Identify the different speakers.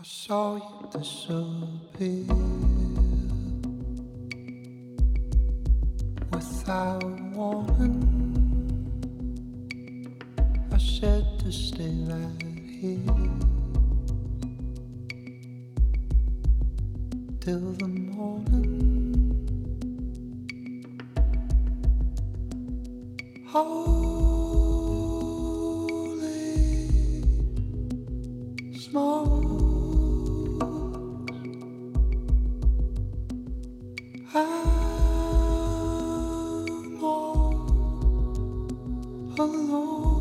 Speaker 1: saw you disappear without warning. I said to stay right here till the morning. Holy smoke, I'm all alone.